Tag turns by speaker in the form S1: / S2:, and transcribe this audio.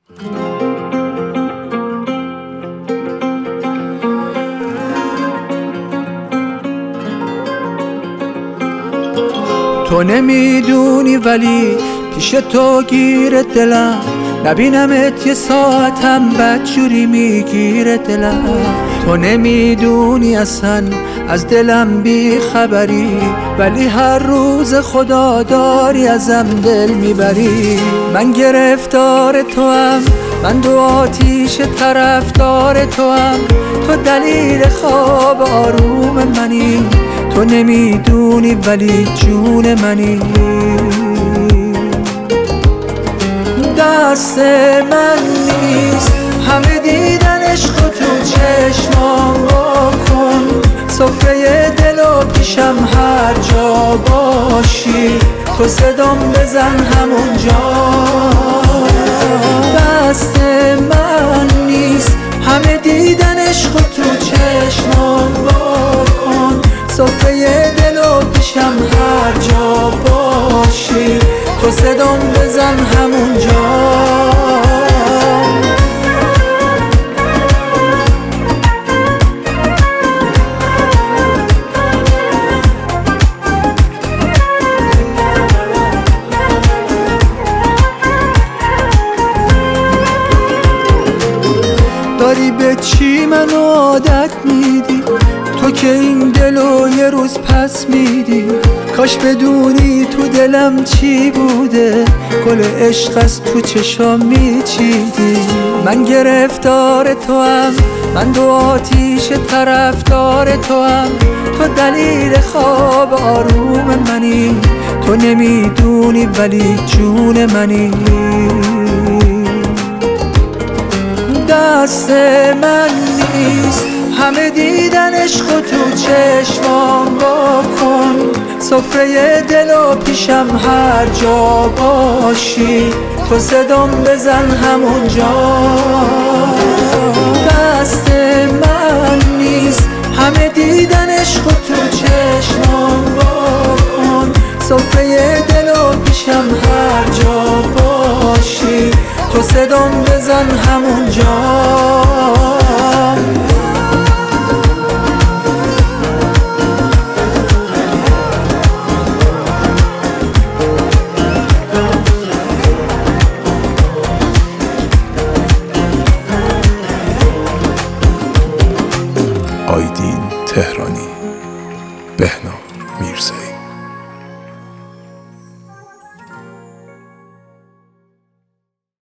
S1: تو نمیدونی ولی پیش تو گیر دلم، نبینمت یه ساعتم بدجوری میگیره دلم. تو نمیدونی اصلا از دلم بی خبری، ولی هر روز خدا داری ازم دل میبری. من گرفتار تو هم، من دو آتیش طرفدار تو هم، تو دلیل خواب آروم منی. تو نمیدونی ولی جون منی. دست من نیست همه دیدن عشق تو چشمام بکن، سفره دل و پیشم هر جا باشی، تو صدام بزن همونجا. دست من نیست همه دیدن عشق تو چشمام بکن، سفره دل و پیشم هر جا باشی، تو صدام بزن همونجا. داری به چی منو عادت میدی؟ تو که این دلو یه روز پس میدی. کاش بدونی تو دلم چی بوده، گل عشق از تو چشام میچیدی. من گرفتار تو هم، من دو آتیش طرفدار تو هم، تو دلیل خواب آروم منی. تو نمیدونی ولی جون منی. دست من نیست همه دیدن عشق تو چشمام بکن، سفره دل و پیشم هر جا باشی، تو صدام بزن همونجا. دست من نیست همه دیدن عشق تو چشمام بکن، سفره دل و پیشم هر جا باشی، تو صدام بزن همونجا.